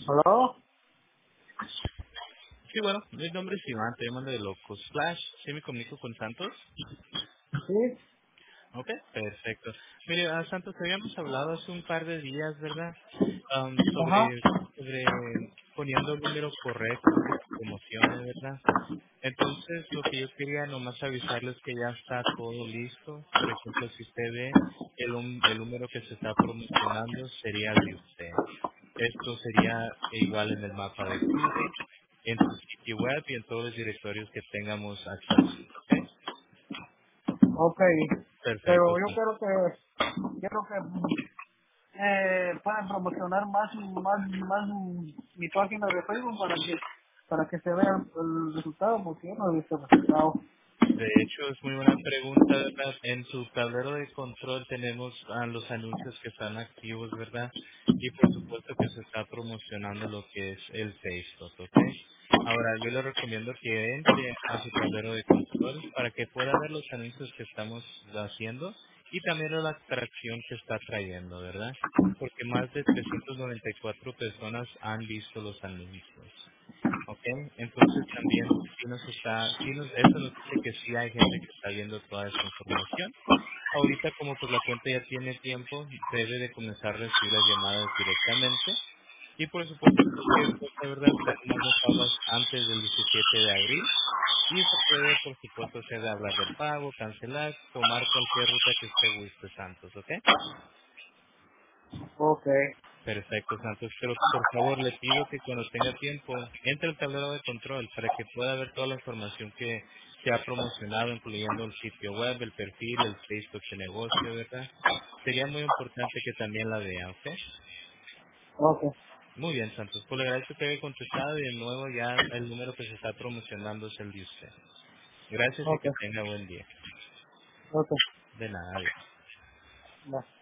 ¿Aló? Sí, bueno, mi nombre es Iván, te llamo de Locos Flash. ¿Sí me comunico con Santos? Sí. Ok, perfecto. Mire, Santos, habíamos hablado hace un par de días, ¿verdad? Ajá. Sobre poniendo el número correcto de sus promociones, ¿verdad? Entonces, lo que yo quería nomás avisarles que ya está todo listo. Por ejemplo, si usted ve el número que se está promocionando sería el de usted. Esto sería igual en el mapa de Google, en su sitio web y en todos los directorios que tengamos acceso. ¿Ok? Ok. Pero Perfecto. yo quiero que puedan promocionar más mi página de Facebook para que se vea el resultado, porque yo no he visto el resultado. De hecho, es muy buena pregunta, ¿verdad? En su tablero de control tenemos los anuncios que están activos, ¿verdad? Y por supuesto que se está promocionando lo que es el Facebook, ¿ok? Ahora, yo le recomiendo que entre a su tablero de control para que pueda ver los anuncios que estamos haciendo y también la atracción que está trayendo, ¿verdad? Porque más de 394 personas han visto los anuncios. Ok, entonces también eso nos dice que sí hay gente que está viendo toda esta información. Ahorita como pues la cuenta ya tiene tiempo, debe de comenzar a recibir las llamadas directamente. Y por supuesto cualquier cosa, ¿verdad? Usted nomás nos hablas antes del 17 de abril y se puede por supuesto hacer hablar del pago, cancelar, tomar cualquier ruta que usted guste, Santos, ¿ok? Ok. Perfecto, Santos. Pero por favor le pido que cuando tenga tiempo entre al tablero de control para que pueda ver toda la información que se ha promocionado, incluyendo el sitio web, el perfil, el Facebook de negocio, ¿verdad? Sería muy importante que también la vea, ¿ok? Ok. Muy bien, Santos. Pues le agradezco que haya contestado y de nuevo ya el número que se está promocionando es el de usted. Gracias y Ok. que tenga buen día. Ok. De nada, adiós. Va.